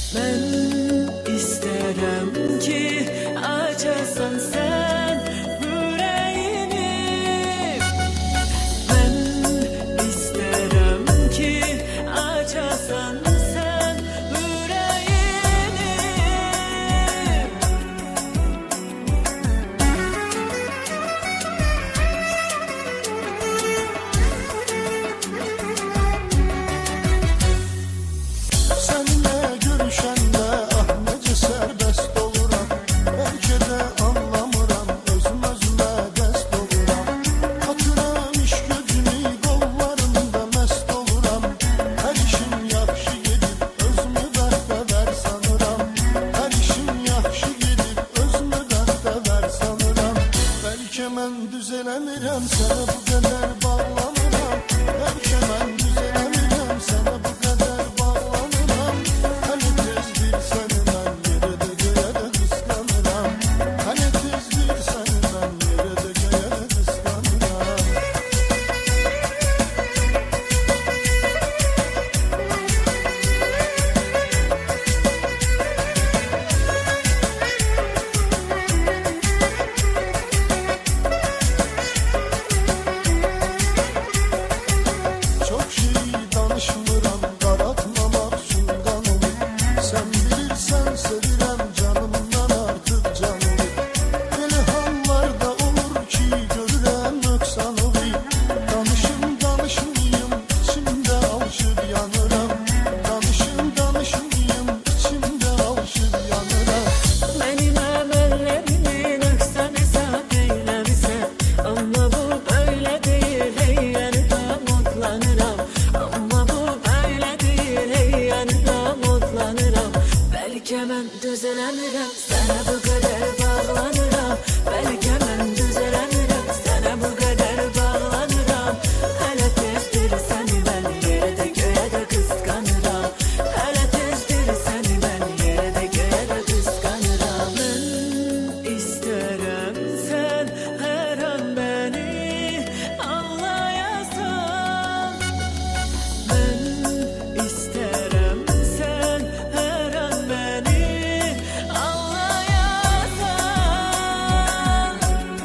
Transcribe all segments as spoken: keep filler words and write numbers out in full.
Ben isterim ki açasan sen yüreğini. Ben isterim ki açasan sen yüreğini. Seninle görüşende ah nece serbest oluram. Belki de anlamıram, özüm özüme dest oluram. Hatıram iş gözünü kollarında mest oluram. Her işim yaxşı gedib özümü bəxtə ver sanıram. Her işim yaxşı gedib özümü bəxtə ver sanıram. Belki mən düzelemirəm, sana bu kadar bağlanıram. Belki mən düzelemirəm, sana bu kadar bağlanıram. Hani tez bir seni ben yere de göğe de kıskanıram. Hani tez bir seni ben yere de göğe de kıskanıram. Çok şey danışmıram, qaratmamaq üçün qan olur. Sen bilirsən sevirəm, canımdan artıq can olur. Belə hallarda olur ki görürəm nöqsan olur. Danışım danışmayım, içimdə alışıb yanıram. Danışım danışmayım, içimdə alışıb yanıram. Benim emellerimi nöksan hesap eylemişse, ama bu böyle değil, hey yanıda mutlanırım. Ama bu böyle değil, hey yanıda mutlanırım. Belki ben düzelemirim, sana bu kadar bağlanırım. Belki ben düzelemirim, sana bu kadar bağlanırım. Hele tezdir seni ben yere de göğe de kıskanırım. Hele tezdir seni ben yere de göğe de kıskanırım. Ben isterim sen her an beni anlayasan. Ben isterim sen her an beni anlayasan.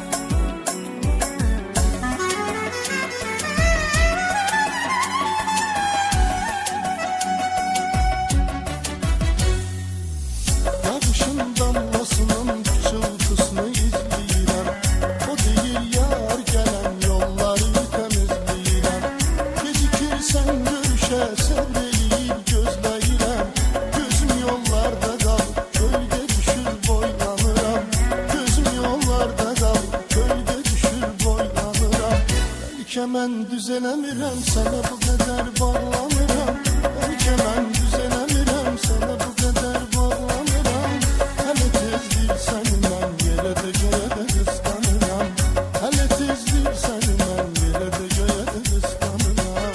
Yağışın damlasının pıçıltısını izləyirəm. O deyir yar gələn yolları təmizləyirəm. Gecikirsən görüşə səbr eləyib gözləyirəm. Gözüm yollarda qalıb kölgə düşür boylanıram. Gözüm yollarda qalıb kölgə düşür boylanıram. Bəlkə mən düzelemirəm, sana bu kadar bağlanıram. Bəlkə mən düzelemirəm, sana bu kadar bağlanıram. Hele tezdir seni ben yere de göğe de kıskanıram. Hele tezdir seni ben yere de göğe de kıskanıram.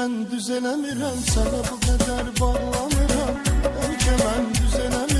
mən düz eləmirəm, sənə bu qədər bağlanıram. Bəlkə mən düz eləmirəm.